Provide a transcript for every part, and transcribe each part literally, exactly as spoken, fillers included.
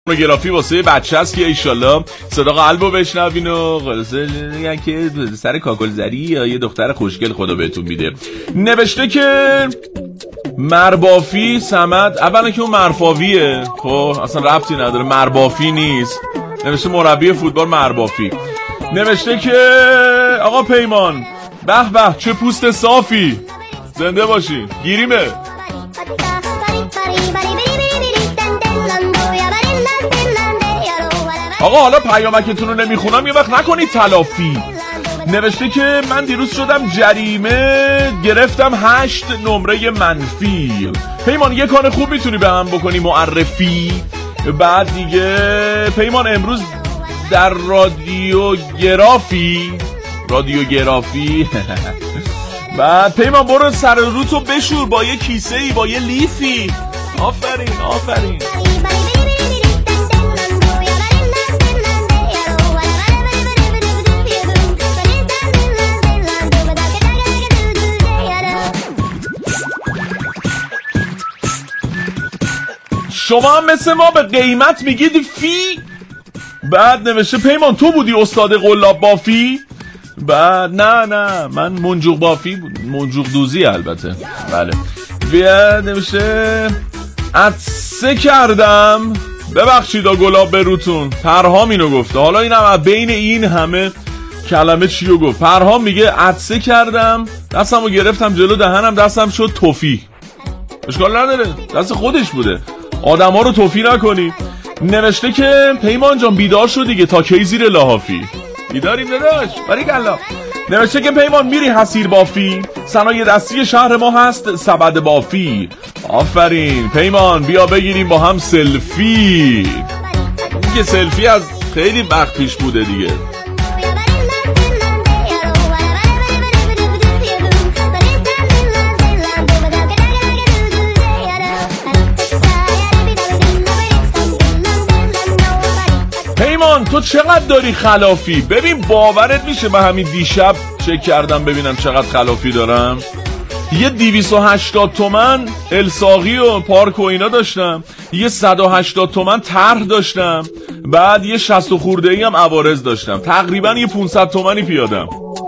گرافی واسه بچه هست که ایشالله صدا قلبو بشنوین و خلاصه میگن که سر کاکل زری یا یه دختر خوشگل خدا بهتون میده. نوشته که مربافی سمد، اولا که اون مرفاویه، خب اصلا ربطی نداره، مربافی نیست. نوشته مربی فوتبال مربافی. نوشته که آقا پیمان به به چه پوست صافی، زنده باشی، گیریمه. آقا حالا پیامکتون رو نمیخونم یه وقت نکنید تلافی. نوشته که من دیروز شدم جریمه گرفتم هشت نمره منفی. پیمان یه کار خوب میتونی به من بکنی معرفی؟ بعد دیگه پیمان امروز در رادیو گرافی رادیو گرافی بعد پیمان برو سر روتو بشور با یه کیسه ای با یه لیفی. آفرین آفرین. شما هم مثل ما به قیمت میگید فی؟ بعد نوشته پیمان تو بودی استاد قلاب بافی؟ بعد نه نه من منجوق بافی بود، منجوق دوزی البته. بله. بعد نوشته عطسه کردم ببخشید آ گلاب بروتون. پرهام اینو گفته. حالا اینم بین این همه کلمه چیو گفت؟ پرهام میگه عطسه کردم دستمو گرفتم جلو دهنم دستم شد توفی. اشکال نداره دست خودش بوده، آدم ها رو توفی نکنی. نوشته که پیمان جان بیدار شد دیگه تا کی زیر لحافی؟ بیداریم داداش باریکالله. نوشته که پیمان میری حسیر بافی؟ صنایع دستی شهر ما هست سبد بافی. آفرین پیمان بیا بگیریم با هم سلفی. دیگه سلفی از خیلی وقت پیش بوده دیگه. پیمان تو چقدر داری خلافی؟ ببین باورت میشه من همین دیشب چک کردم ببینم چقدر خلافی دارم. یه دویست و هشتاد تومن الساقی و پارک و اینا داشتم، یه صد و هشتاد تومن طرح داشتم، بعد یه شصت خورده ای هم عوارض داشتم، تقریبا یه پانصد تومنی پیادم.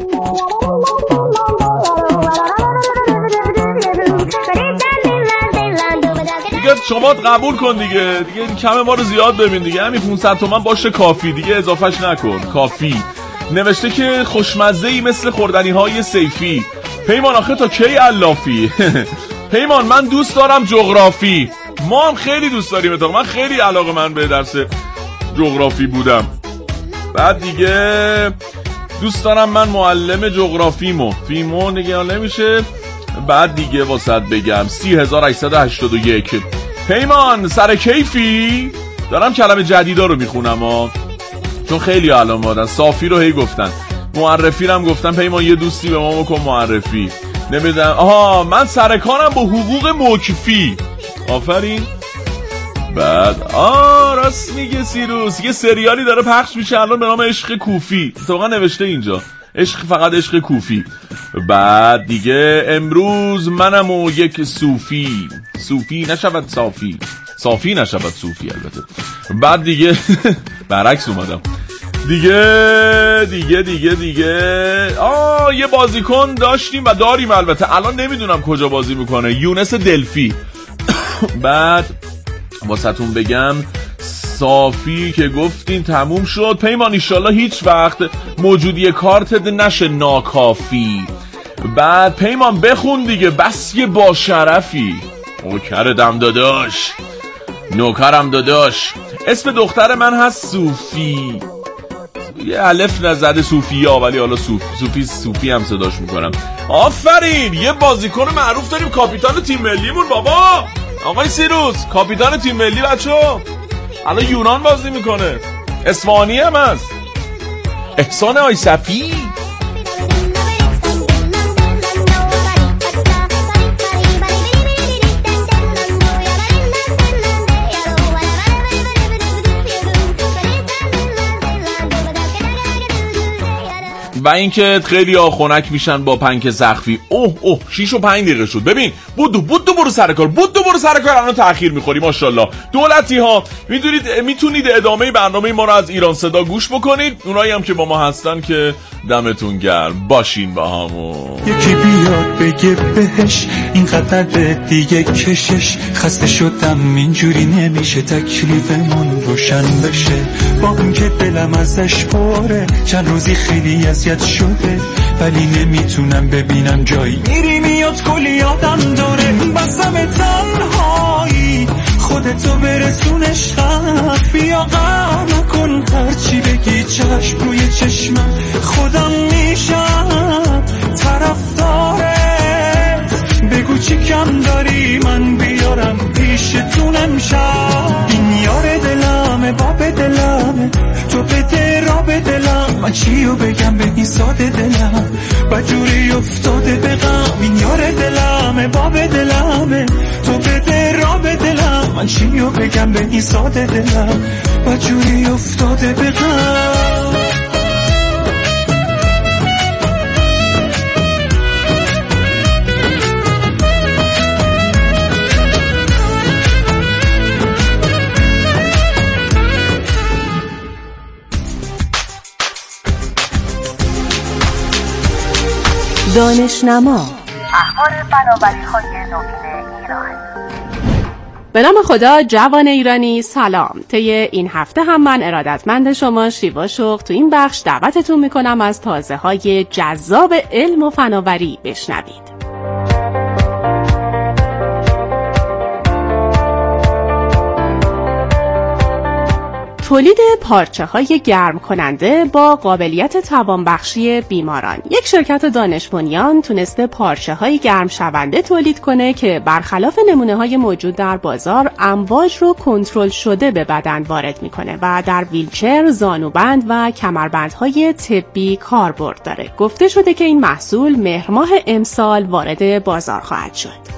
دیگه شما قبول کن دیگه، دیگه کم ما رو زیاد ببین دیگه، همین پانصد تومن باشه کافی دیگه، اضافهش نکن کافی. نوشته که خوشمزه ای مثل خوردنی های سیفی. پیمان آخه تا کی علافی؟ پیمان من دوست دارم جغرافی. ما هم خیلی دوست داریم اتاق، من خیلی علاقه من به درس جغرافی بودم. بعد دیگه دوست دارم من معلم جغرافیمو فیمو نگه نمیشه. بعد دیگه واسط بگم سی هزار و هشتصد و هشتاد و یک. پیمان سر کیفی؟ دارم کلمه جدیدا رو میخونم ها، چون خیلی الان مادن. صافی رو هی گفتن، معرفی رو هم گفتن. پیمان یه دوستی به ما بکن معرفی. نمیدونم. آها من سر کارم با حقوق موکفی. آفرین. بعد آه راست میگه سیروس، یه سریالی داره پخش میشه الان به نام عشق کوفی. اتفاقا نوشته اینجا عشق، فقط عشق کوفی. بعد دیگه امروز منم و یک صوفی، صوفی نشود صافی، صافی نشود صوفی البته. بعد دیگه برعکس اومدم دیگه دیگه دیگه دیگه آه یه بازیکن داشتیم و داریم البته، الان نمیدونم کجا بازی میکنه، یونس دلفی. بعد واسهتون بگم صافی که گفتین تموم شد. پیمان ایشالله هیچ وقت موجودی کارتت نشه ناکافی. بعد پیمان بخون دیگه بس یه با شرفی. نوکرم داداش، نوکرم داداش. اسم دختر من هست صوفی، یه الف نزده صوفیا ولی حالا صوفی صوفی صوفی هم صداش میکنم. آفرین یه بازیکن معروف داریم، کاپیتان تیم ملیمون بابا آقای سیروس، کاپیتان تیم ملی بچه‌ها الان یونان بازی میکنه، اصفهانی هم هست، احسان آیصفی. و اینکه خیلی ها خنک میشن با پنکه سقفی. اوه اوه شش و پنج دقیقه شد. ببین بودو بودو برو سر کار، بودو برو سر کار، الان تأخیر میخوری. ماشاءالله دولتی ها میدونید میتونید ادامه برنامه ما رو از ایران صدا گوش بکنید. اونایی هم که با ما هستن که دمتون گرم، باشین با همون. یکی بیاد بگه بهش اینقدر دیگه کشش، خسته شدم اینجوری نمیشه تکلیفمون روشن بشه، با اون که دلم ازش پاره چند روزی خیلی اذیت شده، ولی نمیتونم ببینم جایی میری میاد کلی یادم داره، بسم تنهایی خودتو برسونش خط، بیا غم نکن هرچی بگی چشم روی چشمم، خودم میشم طرفدارت، بگو چی کم داری من بیارم پیشتون امشب، این یار دلمه باب دلمه تو بده را به دلم، من چیو بگم به این ساده دلم بجوری افتاده به غم، این یار دلمه باب دلمه تو بده را به دلم، من چیو بگم به این ساده دلم بجوری افتاده به غم. دانشنما اخبار فناوری‌های نوین ایران. به نام خدا جوان ایرانی سلام. طی این هفته هم من ارادتمند شما شیوا شوق تو این بخش دعوتتون میکنم از تازه‌های جذاب علم و فناوری بشنوید. تولید پارچه‌های گرم کننده با قابلیت توانبخشی بیماران. یک شرکت دانش بنیان تونسته پارچه‌های گرم شونده تولید کنه که برخلاف نمونه‌های موجود در بازار امواج رو کنترل شده به بدن وارد میکنه و در ویلچر، زانوبند و کمربندهای طبی کاربرد داره. گفته شده که این محصول مهر ماه امسال وارد بازار خواهد شد.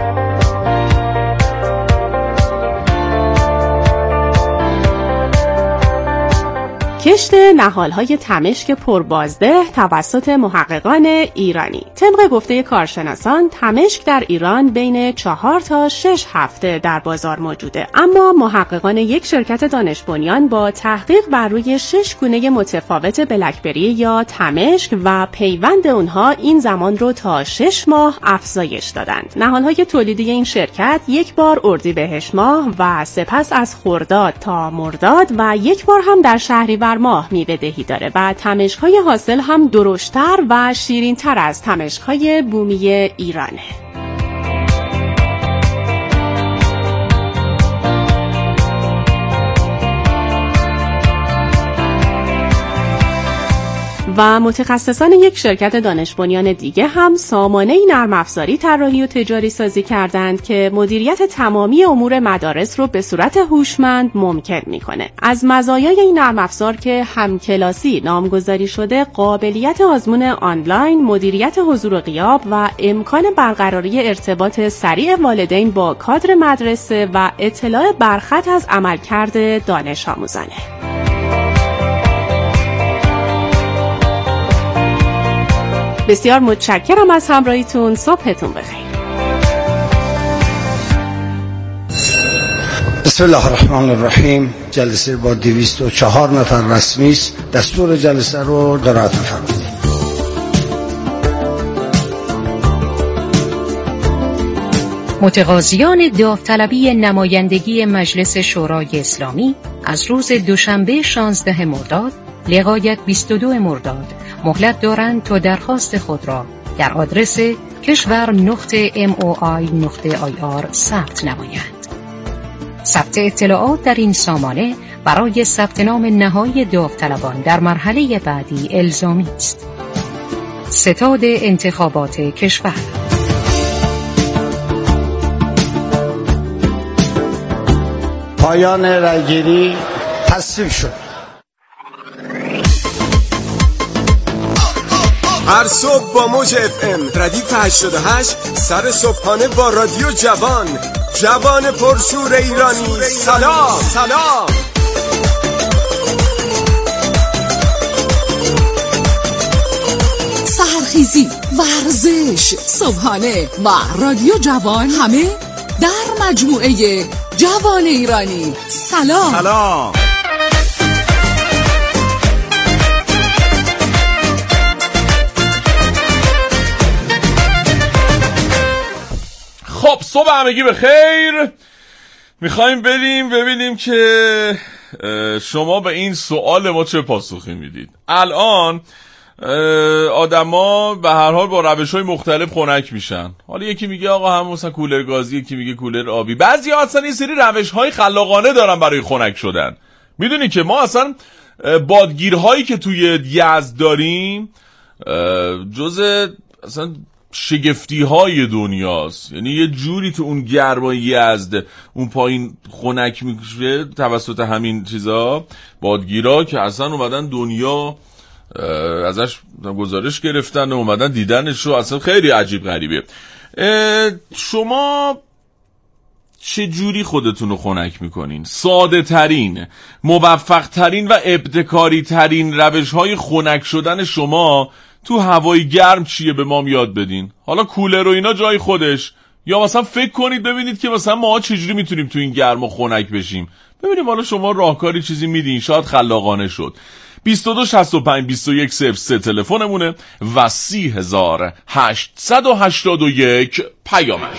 کشت نهال‌های تمشک پربازده توسط محققان ایرانی. طبق گفته کارشناسان تمشک در ایران بین چهار تا شش هفته در بازار موجوده، اما محققان یک شرکت دانش بنیان با تحقیق بر روی شش گونه متفاوت بلکبری یا تمشک و پیوند اونها این زمان رو تا شش ماه افزایش دادند. نهال‌های تولیدی این شرکت یک بار اردیبهشت ماه و سپس از خرداد تا مرداد و یک بار هم در شهریور ماه میوه‌دهی داره و تمشک‌های حاصل هم درشتر و شیرین‌تر از تمشک‌های بومی ایرانه. و متخصصان یک شرکت دانش بنیان دیگه هم سامانه نرم افزاری طراحی و تجاری سازی کردند که مدیریت تمامی امور مدارس رو به صورت هوشمند ممکن میکنه. از مزایای این نرم افزار که همکلاسی نامگذاری شده، قابلیت آزمون آنلاین، مدیریت حضور و غیاب و امکان برقراری ارتباط سریع والدین با کادر مدرسه و اطلاع برخط از عملکرد دانش آموزانه. بسیار متشکرم از همراهیتون. صبحتون بخیر. بسم الله الرحمن الرحیم. جلسه با دویست و چهار نفر رسمی است. دستور جلسه رو قرائت بفرمایید. متقاضیان داوطلبی نمایندگی مجلس شورای اسلامی از روز دوشنبه شانزده مرداد لغایت بیست و دو مرداد مهلت دارند تا درخواست خود را در آدرس کشور نقطه ام او آی نقطه آی آر ثبت نمایند. ثبت اطلاعات در این سامانه برای ثبت نام نهایی داوطلبان در مرحله بعدی الزامی است. ستاد انتخابات کشور. پایان رایگیری تصویب شد. هر صبح با موج اف ام ردیف هشتاد و هشت سر صبحانه با رادیو جوان، جوان پرشور ایرانی. سلام سلام. ورزش، صبحانه و رادیو جوان، همه در مجموعه جوان ایرانی. سلام سلام. خب صبح همگی به خیر. میخوایم بریم ببینیم که شما به این سوال ما چه پاسخی میدید. الان آدما به هر حال با روش‌های مختلف خنک میشن. حالا یکی میگه آقا هم مثلا کولر گازی، یکی میگه کولر آبی. بعضیا اصلا این سری روش‌های خلاقانه دارن برای خنک شدن. میدونی که ما اصلا بادگیرهایی که توی یزد داریم جزء اصلا شگفتی های دنیاست. یعنی یه جوری تو اون گرمای یزد اون پایین خنک میشه توسط همین چیزا، بادگیرها، که اصلا اومدن دنیا ازش گزارش گرفتن و اومدن دیدنش رو. اصلا خیلی عجیب غریبه. شما چه جوری خودتون رو خنک میکنین؟ ساده ترین، موفق ترین و ابتکاری ترین روش های خنک شدن شما تو هوای گرم چیه؟ به ما یاد بدین. حالا کولر و اینا جای خودش، یا مثلا فکر کنید ببینید که مثلا ما چجوری میتونیم تو این گرما خنک بشیم. ببینیم حالا شما راهکاری چیزی میدین، شاید خلاقانه شد. بیست و دو شصت و پنج بیست و یک صفر سه تلفنمونه و سی هزار هشتصد و هشتاد و یک پیامک.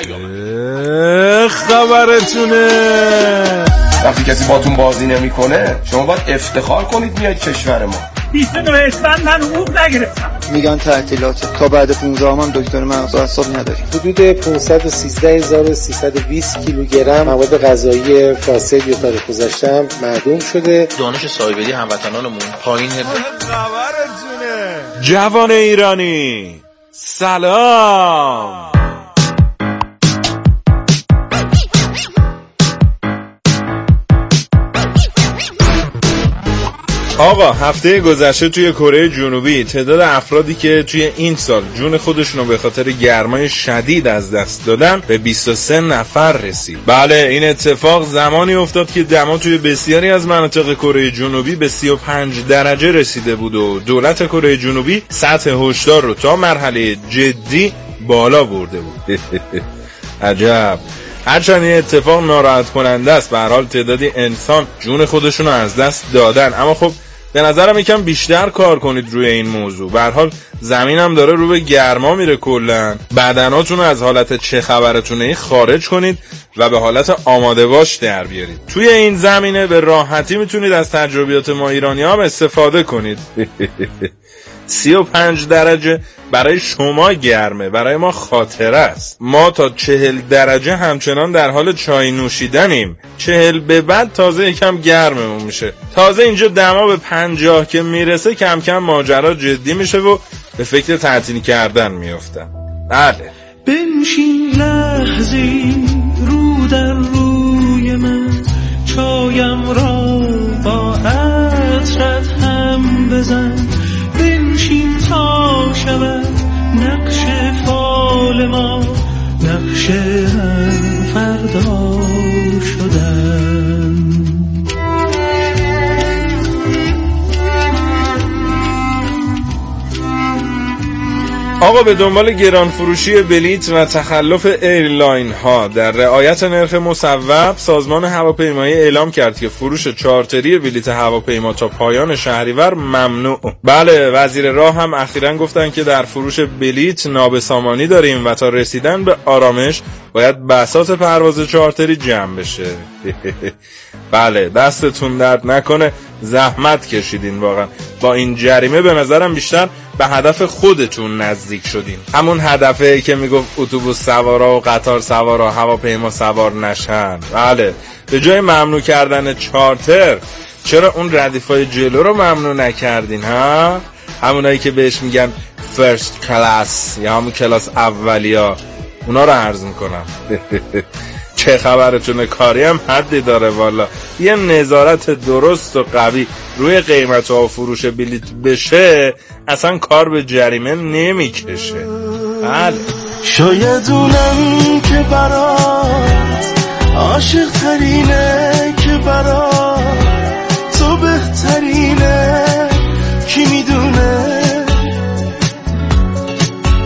خبرتونه. وقتی کسی باتون بازی نمیکنه شما باید افتخار کنید میاد کشور ما. بیست و نه اسفند من حقوق نگرفتم. میگن تعطیلات تا بعد پانزده هم دکتر مغز و اعصاب نداریم. حدود پانصد و سیزده هزار و سیصد و بیست کیلوگرم مواد غذایی فاسد یا تاریخ گذشته معدوم شده. دانش سایبری هموطنانمون پایین. خبرتونه. جوان ایرانی سلام. آقا هفته گذشته توی کره جنوبی تعداد افرادی که توی این سال جون خودشونو به خاطر گرمای شدید از دست دادن به بیست و سه نفر رسید. بله، این اتفاق زمانی افتاد که دما توی بسیاری از مناطق کره جنوبی به سی و پنج درجه رسیده بود و دولت کره جنوبی سطح هشدار رو تا مرحله جدی بالا برده بود. عجب. هرچند این اتفاق ناراحت کننده است، به هر حال تعدادی انسان جون خودشونو از دست دادن، اما خب به نظرم یکم بیشتر کار کنید روی این موضوع. به هر حال زمین هم داره رو به گرما میره کلا. بدناتون از حالت چه خبرتونه ای خارج کنید و به حالت آماده باش در بیارید. توی این زمینه به راحتی میتونید از تجربیات ما ایرانی هم استفاده کنید. سی و پنج درجه برای شما گرمه، برای ما خاطره است. ما تا چهل درجه همچنان در حال چای نوشیدنیم. چهل به بعد تازه یکم گرممون میشه. تازه اینجا دما به پنجاه که میرسه کم کم ماجرا جدی میشه و به فکر تعطیل کردن میافتم. بله. بنشین لحظی رو در روی من، چایم را با عطرت هم بزن. بنشین تا شود نقش فال ما، نقش هم فردا شدن. آقا به دنبال گران فروشی بلیت و تخلف ایرلاین ها در رعایت نرخ مصوب، سازمان هواپیمایی اعلام کرد که فروش چارتری بلیت هواپیما تا پایان شهریور ممنوع. بله، وزیر راه هم اخیراً گفتن که در فروش بلیت نابسامانی داریم و تا رسیدن به آرامش باید بساط پرواز چارتری جمع بشه. بله، دستتون درد نکنه، زحمت کشیدین واقعا. با این جریمه به نظرم بیشتر به هدف خودتون نزدیک شدین. همون هدفی که میگفت اتوبوس سوارا و قطار سوارا هواپیما سوار نشن. بله، به جای ممنوع کردن چارتر چرا اون ردیفای جلو رو ممنوع نکردین ها؟ همونایی که بهش میگن فرست کلاس یا همون کلاس اولیا، اونا رو عرض میکنم. چه خبرتونه؟ کاری هم حدی داره والا. یه نظارت درست و قوی روی قیمت و فروش بلیت بشه اصلا کار به جریمه نمیکشه. بله. شاید اونم که برات عاشق ترینه، که برات تو بهترینه، کی میدونه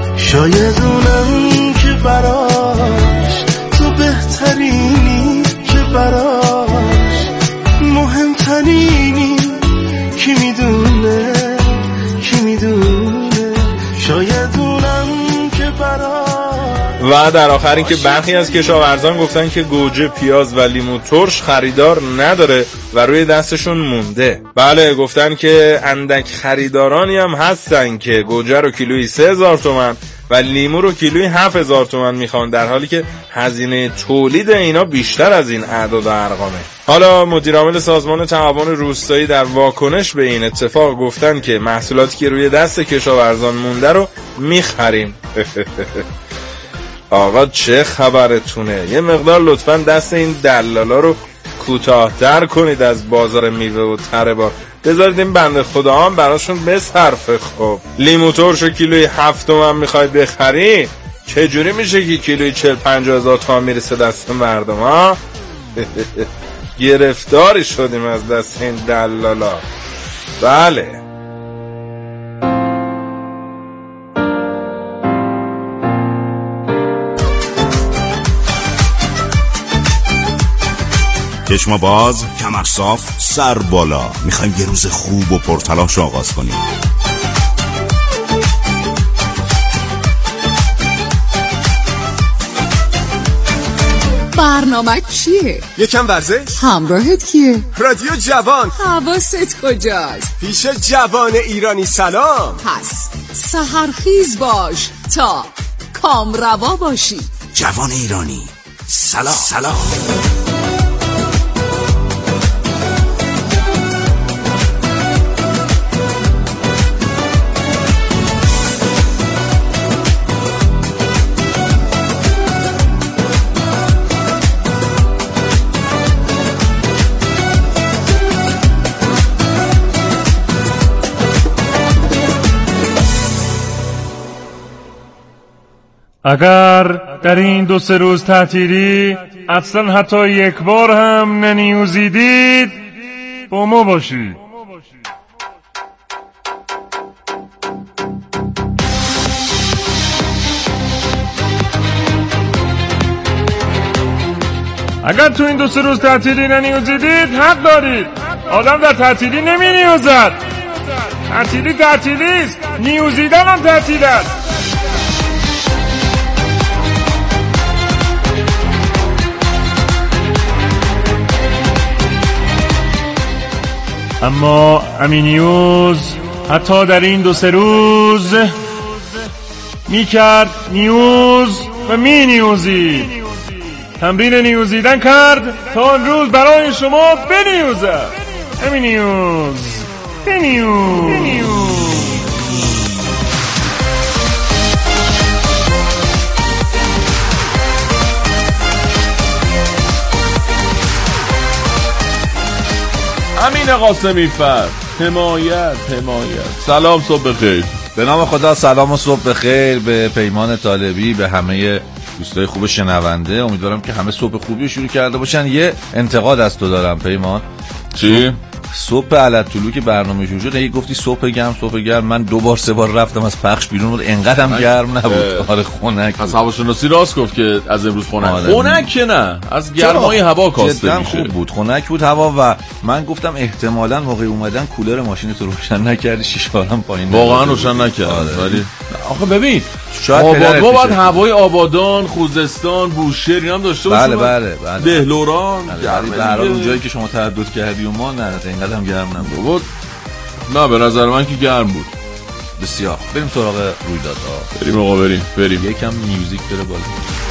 تنینی کی میدونه کی میدونه شاید اونم که برا. و در آخر این که برخی از کشاورزان گفتن که گوجه، پیاز و لیمو ترش خریدار نداره و روی دستشون مونده. بله گفتن که اندک خریدارانی هم هستن که گوجه رو کیلویی سه هزار تومان و لیمو رو کیلویی هفت هزار تومان میخوان، در حالی که هزینه تولید اینا بیشتر از این اعداد و ارقامه. حالا مدیر عامل سازمان تعاون روستایی در واکنش به این اتفاق گفتن که محصولاتی که روی دست کشاورزان مونده رو میخریم. آقا چه خبرتونه؟ یه مقدار لطفاً دست این دلالا رو کوتاه‌تر کنید از بازار میوه و تره بار، بذارید این بنده خدا هم براشون بصرفه. خب لیمو ترشو کیلوی هفت تومن میخوای بخری، چجوری میشه که کیلوی چهل پنجاه هزار تومن میرسه دست مردم ها؟ گرفتاری شدیم از دست این دلالا. بله چشم باز، کمر صاف، سر بالا. میخوایم یه روز خوب و پرتلاش آغاز کنیم. برنامه چیه؟ یکم ورزش؟ همراهت کیه؟ رادیو جوان. حواست کجاست؟ پیش جوان ایرانی. سلام. پس سحرخیز باش تا کامروا باشی. جوان ایرانی سلام. سلام. اگر در این دو سه روز تعطیلی اصلا حتی یک بار هم ننیوزیدید با ما باشید. اگر تو این دو سه روز تعطیلی ننیوزیدید حق دارید. آدم در تعطیلی نمی نیوزد. تعطیلی تعطیلی است، نیوزیدن هم تعطیل است. اما امینیوز حتی در این دو سه روز می کرد نیوز و می نیوزید. تمرین نیوزیدن کرد تا آن روز برای شما بنیوزد. امینیوز بنیوز, بنیوز. امین قاسمی فر حمایت حمایت. سلام صبح بخیر. به نام خدا سلام و صبح بخیر به پیمان طالبی، به همه دوستای خوب شنونده. امیدوارم که همه صبح خوبی شروع کرده باشن. یه انتقاد از تو دارم پیمان. چی؟ صبح علت طلوع که برنامه شروع شد، هی گفتی صبح گرم صبح گرم. من دو بار سه بار رفتم از پخش بیرون بود، انقدرم گرم نبود. آره خنک. پس هواشناسی راست گفت که از امروز خنک. خنک که نه، از گرمای هوا کاسته میشه. خوب بود، خنک بود هوا و من گفتم احتمالاً موقع اومدن کولر ماشین تو روشن نکردی، شیشه‌ام پایین. واقعا روشن نکرد. ولی آخه ببین شاید ما باید هوای آبادان، خوزستان، بوشهر اینا هم داشته باشیم. بله بله بله. دهلوران، در اون جایی که شما تردد کردی و ما نه اینقدر هم گرم نبود. نه به نظر من که گرم بود. بسیار. بریم سراغ رویدادها. بریم آقا بریم. بریم. یکم میوزیک بره بالا.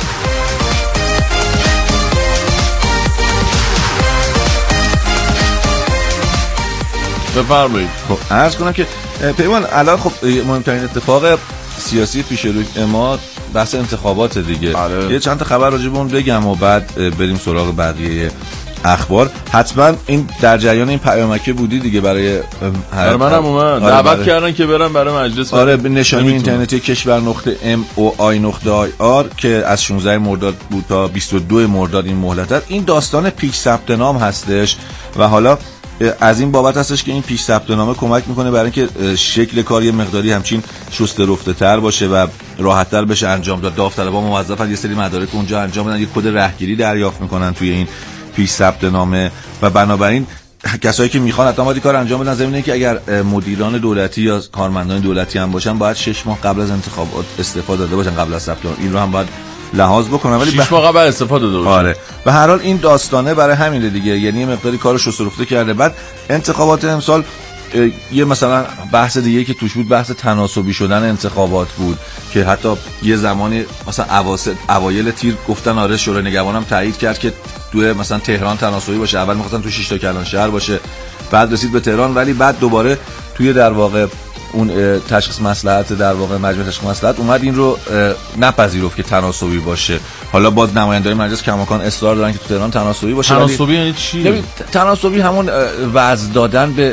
بفرمایید. خب عرض کنم که پیمان الان خب مهمترین اتفاق سیاسی پیش روی ما بحث انتخابات دیگه. آره. یه چند تا خبر راجع به اون بگم و بعد بریم سراغ بقیه اخبار. حتما این در جریان این پیامکه بودی دیگه برای هر منم اومد دعوت برای... کردن که برم برای مجلس. آره به نشانی اینترنتی کشور نقطه ام او آی نقطه آی آر که از شانزده مرداد بود تا بیست و دو مرداد این مهلت هست. این داستان پیش ثبت نام هستش و حالا از این بابت هستش که این پیش ثبت نامه کمک میکنه برای اینکه شکل کاری مقداری همچین شسته رفته تر باشه و راحت تر بشه انجام داد. داوطلبا موظفن یه سری مدارک اونجا انجام بدن، یه کد رهگیری دریافت میکنن توی این پیش ثبت نامه و بنابراین کسایی که میخوان حتما باید کار انجام بدن، زمینه که اگر مدیران دولتی یا کارمندان دولتی هم باشن باید شش ماه قبل از انتخابات استفاده داده باشن، قبل از ثبت نام. این رو هم باید لحاظ بکنن، ولی شش ماه قبل استفاده داده باشن. آره به هر حال این داستانه برای همین دیگه، یعنی مقداری کارش رو سرفته کرده. بعد انتخابات امسال یه مثلا بحث دیگه که توش بود بحث تناسبی شدن انتخابات بود که حتی یه زمانی مثلا اواسط اوایل تیر گفتن آره شورای نگهبانم تایید کرد که توی مثلا تهران تناسبی باشه. اول می‌خواستن تو شش تا کلان شهر باشه، بعد رسید به تهران، ولی بعد دوباره توی در واقع اون تشخیص مصلحت در واقع مجمع تشخیص مصلحت اومد این رو نپذیرفت که تناسبی باشه. حالا باز نمایندگان مجلس کماکان اصرار دارن که تو تهران تناسبی باشه. تناسبی یعنی چی؟ تناسبی همون وزن دادن به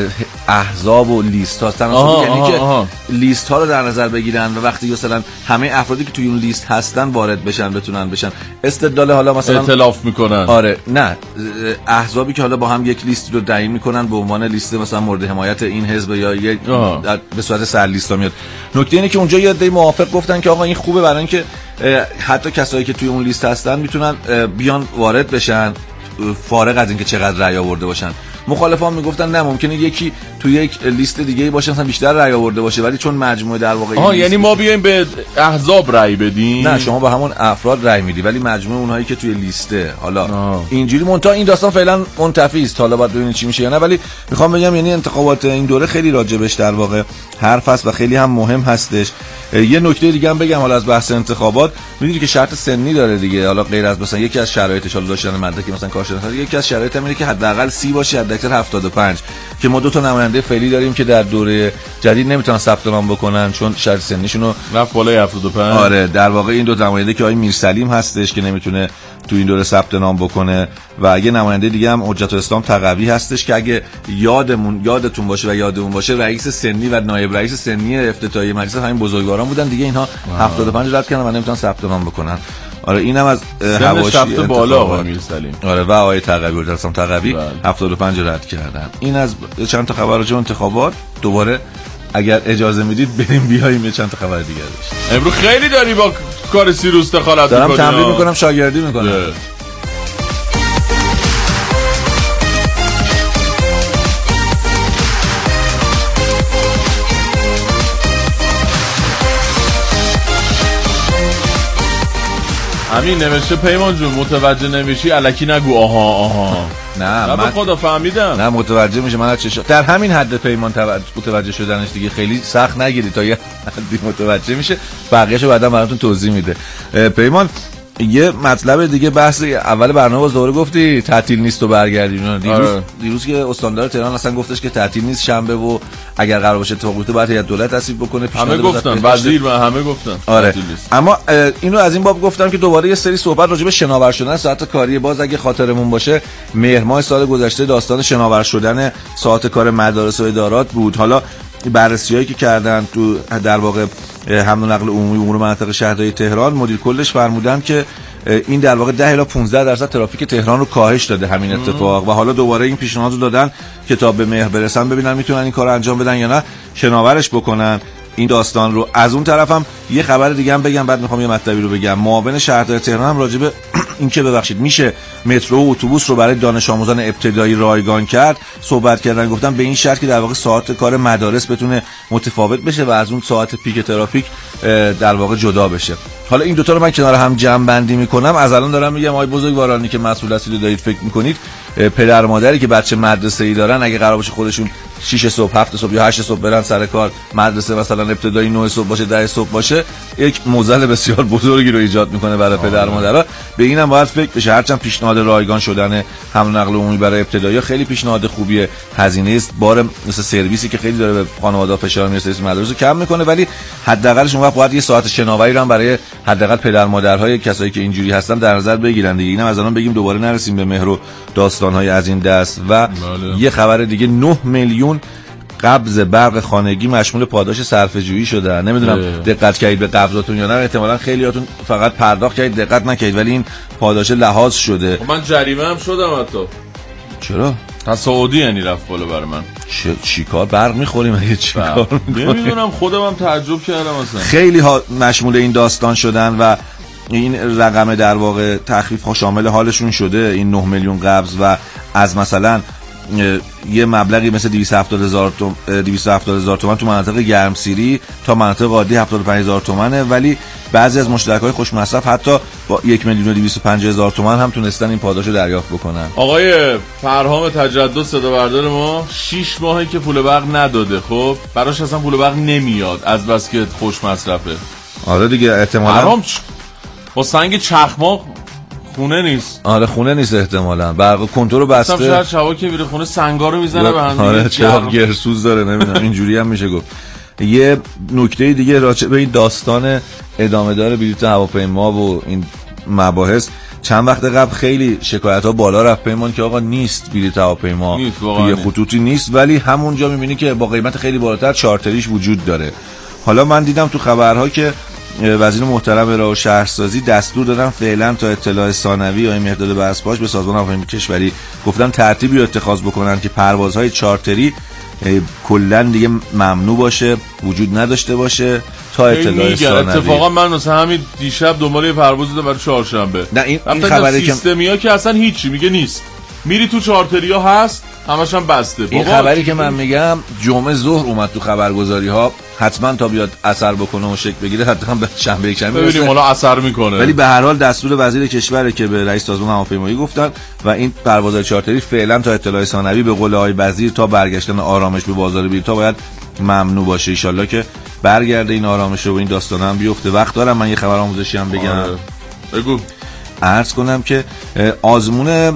احزاب و لیست ها. تناسبی یعنی که لیست ها رو در نظر بگیرن و وقتی مثلا همه افرادی که توی اون لیست هستن وارد بشن، بتونن بشن. استدلال حالا مثلا ائتلاف میکنن. آره نه، احزابی که حالا با هم یک لیست رو تعیین میکنن به عنوان لیست مثلا مورد حمایت این حزب یا یک به صورت سرلیستا میاد. نکته اینه که اونجا یه عده موافق گفتن که آقا این خوبه برای اینکه حتی کسایی که توی اون لیست هستن میتونن بیان وارد بشن فارغ از اینکه چقدر رأی آورده باشن. مخالفان میگفتن نه ممکنه یکی تو یک لیست دیگه باشه مثلا بیشتر رأی آورده باشه، ولی چون مجموعه در واقع آها یعنی ما بیایم به احزاب رأی بدیم؟ نه شما به همون افراد رأی میدی، ولی مجموعه اونهایی که توی لیسته. حالا آه. اینجوری منتها این داستان فعلا منتفی است، حالا باید ببینید چی میشه یا نه. ولی میخوام بگم یعنی انتخابات این دوره خیلی راجبش در واقع حرف هست و خیلی هم مهم هستش. یه نکته دیگه هم بگم حالا از بحث انتخابات، میدونید که شرط سنی داره دیگه. حالا غیر از مثلا یکی از شرایطش حالا داشتن مدرک مثلا کارشناسی، یکی از شرایط اینه که حداقل سی باشه، حداکثر هفتاد و پنج، که ما دو تا نماینده فعلی داریم که در دوره جدید نمیتونن ثبت نام بکنن چون شرط سنیشون رو رفت بالای هفتاد و پنج. آره در واقع این دو نماینده که آقای میرسلیم هستش که نمیتونه تو این دوره ثبت نام بکنه و یه نماینده دیگه هم حجت الاسلام تقوی هستش که اگه یادمون یادتون باشه و یادمون باشه رئیس سنی و نایب رئیس سنی افتتاحیه مجلس همین بزرگواران بودن دیگه، اینها هفتاد و پنج رد کردن و نمیتونن ثبت نام بکنن. آره اینم از حواشی رفته بالا آقای میرسلیم. آره و آقای تقوی حجت الاسلام تقوی هفتاد و پنج رد کردن. این از چند تا خبر راجع به انتخابات. دوباره اگر اجازه میدید بریم بیایم یه چند تا خبر دیگه داشت. امروز خیلی داری با کار سیروس دخالت می‌کنی. دارم تمرین میکنم، شاگردی میکنم. همین نوشته پیمان جون متوجه نمیشی الکی نگو آها آها. نه من خدا فهمیدم. نه متوجه میشه. من چه شا... در همین حد پیمان متوجه شدنش دیگه خیلی سخت نگیری تا یه حدی متوجه میشه، بقیه‌شو بعدا براتون توضیح میده. پیمان یه مطلب دیگه بحث اول برنامه باز دوباره گفتی تعطیل نیست و برگردین. دیروز آره. دیروز که استاندار تهران اصلا گفتش که تعطیل نیست شنبه و اگر قرار باشه اتفاق بیفته باید هیئت دولت تصویب بکنه. همه گفتن وزیر و همه گفتن آره. اما اینو از این باب گفتم که دوباره یه سری صحبت راجع به شناور شدن ساعت کاری باز اگه خاطرمون باشه مهر ماه سال گذشته داستان شناور شدن ساعت کار مدارس و ادارات بود. حالا بررسی‌هایی که کردن تو در واقع حمل و نقل عمومی امور مناطق شهرداری تهران، مدیر کلش فرمودن که این در واقع ده الی پانزده درصد ترافیک تهران رو کاهش داده همین اتفاق. و حالا دوباره این پیشنهاد رو دادن که تا به مهر برسن ببینن میتونن این کارو انجام بدن یا نه، شناورش بکنن این داستان رو. از اون طرفم یه خبر دیگه هم بگم، بعد میخوام یه مطلبی رو بگم. معاون شهرداری تهران هم راجع به این که ببخشید میشه مترو و اتوبوس رو برای دانش آموزان ابتدایی رایگان کرد صحبت کردن. گفتن به این شرط که در واقع ساعت کار مدارس بتونه متفاوت بشه و از اون ساعت پیک ترافیک در واقع جدا بشه. حالا این دوتا رو من کنار هم جمع بندی میکنم. از الان دارم میگم آقای بزرگوارانی که مسئول هستید دارید فکر میکنید پدر مادری که بچه مدرسه‌ای دارن اگه قرار باشه خودشون شش صبح هفت صبح یا هشت صبح برن سر کار، مدرسه مثلا ابتدایی نه صبح باشه ده صبح باشه، یک معضل بسیار بزرگی رو ایجاد میکنه برای پدر مادرها. به اینم باید فکر بشه. هرچند پیشنهاد رایگان شدن حمل و نقل عمومی برای ابتدایی خیلی پیشنهاد خوبیه، هزینه است، بار مثل سرویسی که خیلی داره به خانواده‌ها فشار میاره مدرسه کم میکنه، ولی حداقلش اون وقت باید یه ساعت شناوری رو هم برای حداقل پدر مادرهای کسایی که اینجوری هستن در نظر بگیرن دیگه. اینم از الان بگیم دوباره نرسیم به مهر و داستان‌های از این دست. و بله. یه خبر دیگه، نه میلیون قبض برق خانگی مشمول پاداش صرفه‌جویی شده. نمیدونم اه. دقت کردید به قبضاتون یا نه، احتمالاً خیلیاتون فقط پرداخت کردید دقت نکردید، ولی این پاداش لحاظ شده. من جریمه هم شدم حتی. چرا؟ تا سعودی یعنی رفت بالا برای من. چ... چیکار برق میخوریم اگه چیکار میکنیم؟ نمیدونم، خودم هم تعجب کردم اصلا. خیلی ها مشمول این داستان شدن و این رقم در واقع تخفیف ها شامل حالشون شده، این نه میلیون قبض. و از مثلا یه مبلغی مثل دویست و هفتاد هزار تومان دویست و هفتاد هزار تومان تو مناطق گرمسیری تا مناطق عادی هفتاد و پنج هزار تومانه، ولی بعضی از مشترکای خوش مصرف حتی با یک میلیون و دویست و پنجاه هزار تومان هم تونستن این پاداشو دریافت بکنن. آقای فرهام تجدد صدا بردار ما شش ماهی که پول برق نداده، خب براش اصلا پول برق نمیاد از بس که خوش مصرفه. آره دیگه احتمالاً فرهام با سنگ چخماق خونه نیست. آره خونه نیست احتمالاً، برق کنترل بسته. مثلا شاید شبا که میره خونه سنگا رو میزنه به هم دیگه. آره چرا گرسوز داره نمیدونم اینجوری هم میشه گفت. یه نکته دیگه راجع به این داستان ادامه دار بلیط هواپیما و این مباحث، چند وقت قبل خیلی شکایت ها بالا رفت پیمان که آقا نیست بلیط هواپیما توی خطوطی نیست، ولی همونجا میبینی که با قیمت خیلی بالاتر چارتریش وجود داره. حالا من دیدم تو خبرها که وزیر محترم راه و شهرسازی دستور دادن فعلا تا اطلاع ثانوی یا مقدار بسپاش به سازمان هواپیمایی کشوری گفتن ترتیبی رو اتخاذ بکنن که پروازهای چارتری کلا دیگه ممنوع باشه، وجود نداشته باشه تا اطلاع ثانوی. اتفاقا من مثلا همین دیشب دنبال یه پرواز بودم برای چهارشنبه. نه این, این خبری که سیستمیا که اصلا هیچی میگه نیست، میری تو چارتریا هست همش هم بسته. این خبری که من میگم جمعه ظهر اومد تو خبرگزاری ها، حتما تا بیاد اثر بکنه و شکل بگیره حتما به شنبه یک شنبه ببینیم حالا اثر میکنه. ولی به هر حال دستور وزیر کشوره که به رئیس سازمان هواپیمایی گفتن و این پروازهای چارتری فعلا تا اطلاع ثانوی به قول آقای وزیر تا برگشتن آرامش به بازار بلیط‌ها باید ممنوع باشه. ان شاءالله که برگرده این آرامش و این داستانا هم بیفته. وقت دارم من یه خبر آموزشی هم بگم. آره. بگو. عرض کنم که آزمون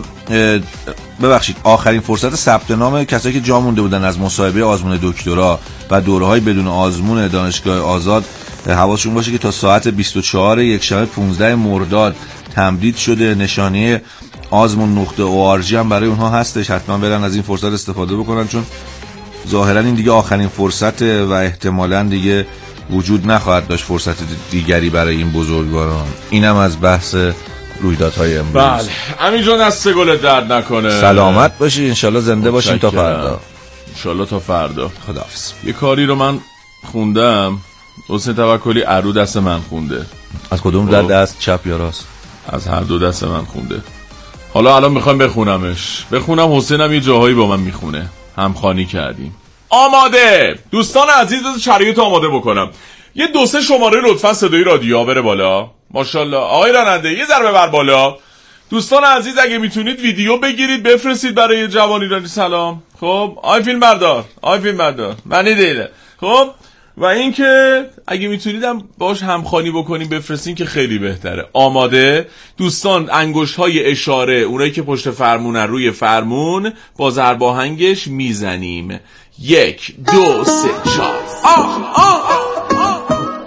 ببخشید آخرین فرصت ثبت نام کسایی که جا مونده بودن از مصاحبه آزمون دکترا و دوره‌های بدون آزمون دانشگاه آزاد حواسشون باشه که تا ساعت بیست و چهار یکشنبه پانزده مرداد تمدید شده. نشانه آزمون نقطه او آر جی هم برای اونها هستش، حتما برن از این فرصت استفاده بکنن چون ظاهرا این دیگه آخرین فرصت و احتمالاً دیگه وجود نخواهد داشت فرصت دیگری برای این بزرگواران. اینم از بحث رویدادهای امروز. بله همینجا دست گلت درد نکنه. سلامت باشی انشالله زنده باشیم تا فردا. انشالله تا فردا. خداحافظ. یه کاری رو من خوندم، حسین توکلی ارو دست من خونده. از کدوم در دست، چپ یا راست؟ از هر دو دست من خونده. حالا الان میخوایم بخونمش. بخونم حسینم یه جاهایی با من میخونه. همخوانی کردیم. آماده دوستان عزیز، بذار شرایط آماده بکنم. یه دو سه شماره لطفا صدای رادیو بره بالا. ماشاءالله آقای راننده یه ضربه بر بالا. دوستان عزیز اگه میتونید ویدیو بگیرید بفرستید برای جوان ایرانی سلام. خب آی فیلم بردار، آی فیلم بردار منی دیله. خب و اینکه اگه میتونیدم باش همخوانی بکنیم بفرستین که خیلی بهتره. آماده دوستان، انگشت های اشاره اونایی که پشت فرمونن روی فرمون با ضرب آهنگش میزنیم. یک دو سه چهار. آه آه آه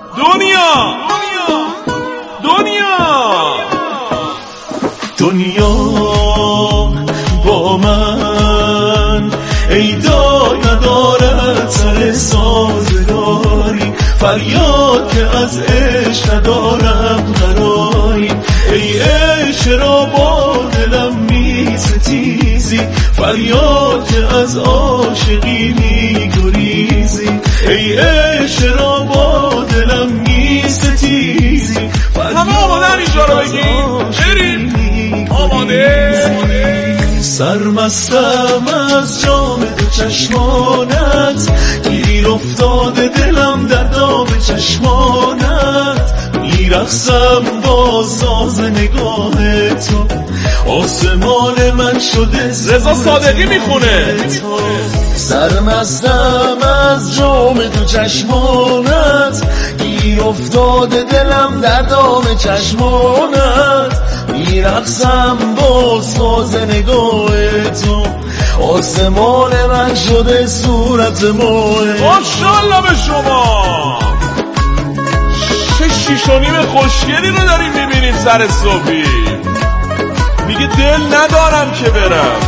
دنیا دنیا دنیا با من ای دا ندارد سر سازگاری، فریاد که از عشق ندارم قراری. ای عشق را با دلم می ستیزی، فریاد که از عاشقی می گریزی. ای عشق را با دلم می ستیزی، همه آماده اینجا رو بگیم بریم. آماده سرمستم از جام دو چشمانت، گیر افتاده دلم در دام چشمانت. میرقصم با ساز نگاه تو، آسمان من شده رضا صادقی میخونه. سرمستم از جام دو چشمانت، گیر افتاده دلم در دام چشمانت. میرقصم با ساز نگاه تو، آسمان من شده صورت ماه. ماشاءالله به شما. چه شیش و نیم خوشگلی رو داریم میبینیم سر صبحی. میگه دل ندارم که برم،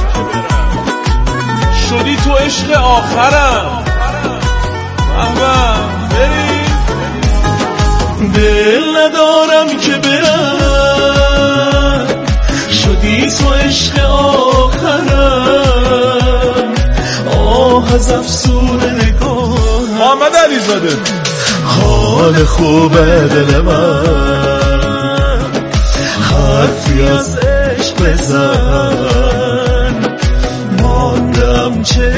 شدی تو عشق آخرم. اما بریم. دل ندارم که برم، شدی تو عشق آخرم. آه از افسون نگاه محمد علی زاده. حال خوبه دل من، حرفی از عشق بزن. مانده آنچه